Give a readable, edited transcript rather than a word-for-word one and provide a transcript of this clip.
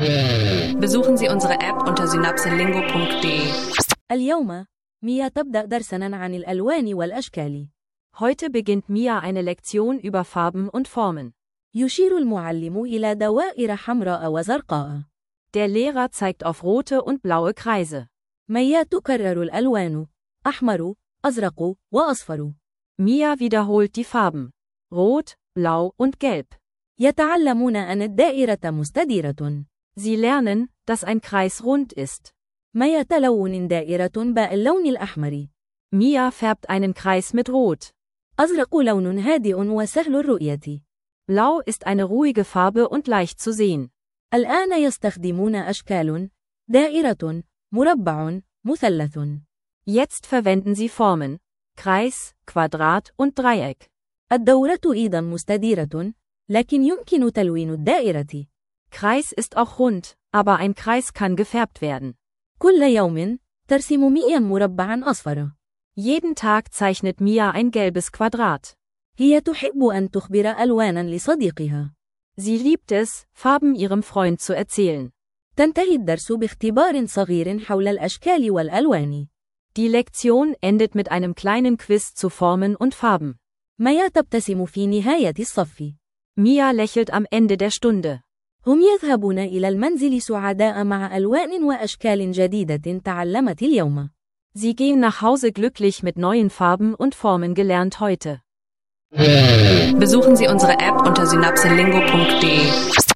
Besuchen Sie unsere App unter synapselingo.de. اليوم، ميا تبدأ درساً عن الألوان والأشكال. Heute beginnt Mia eine Lektion über Farben und Formen. يشير المعلم إلى دوائر حمراء وزرقاء. Der Lehrer zeigt auf rote und blaue Kreise. ميا تكرر الألوان: أحمر، أزرق، وأصفر. Mia wiederholt die Farben: Rot, Blau und Gelb. يتعلمون أن الدائرة مستديرة. Sie lernen, dass ein Kreis rund ist. ميا تلون دائرة باللون الأحمر. Mia färbt einen Kreis mit Rot. أزرق لون هادئ وسهل الرؤية. Blau ist eine ruhige Farbe und leicht zu sehen. الآن يستخدمون أشكال: دائرة، مربع، مثلث. Jetzt verwenden sie Formen: Kreis, Quadrat und Dreieck. الدورة أيضا مستديرة، لكن يمكن تلوين الدائرة. Kreis ist auch rund, aber ein Kreis kann gefärbt werden. كل يوم ترسم ميا مربعا أصفر. Jeden Tag zeichnet Mia ein gelbes Quadrat. هي تحب أن تخبر ألوانا لصديقها. Sie liebt es, Farben ihrem Freund zu erzählen. تنتهي الدرس باختبار صغير حول الأشكال والألوان. Die Lektion endet mit einem kleinen Quiz zu Formen und Farben. ميا تبتسم في نهاية الصف. Mia lächelt am Ende der Stunde. هم يذهبون إلى المنزل سعداء مع ألوان وأشكال جديدة تعلمت اليوم. Sie gehen nach Hause glücklich mit neuen Farben und Formen gelernt heute. Besuchen Sie unsere App unter synapselingo.de.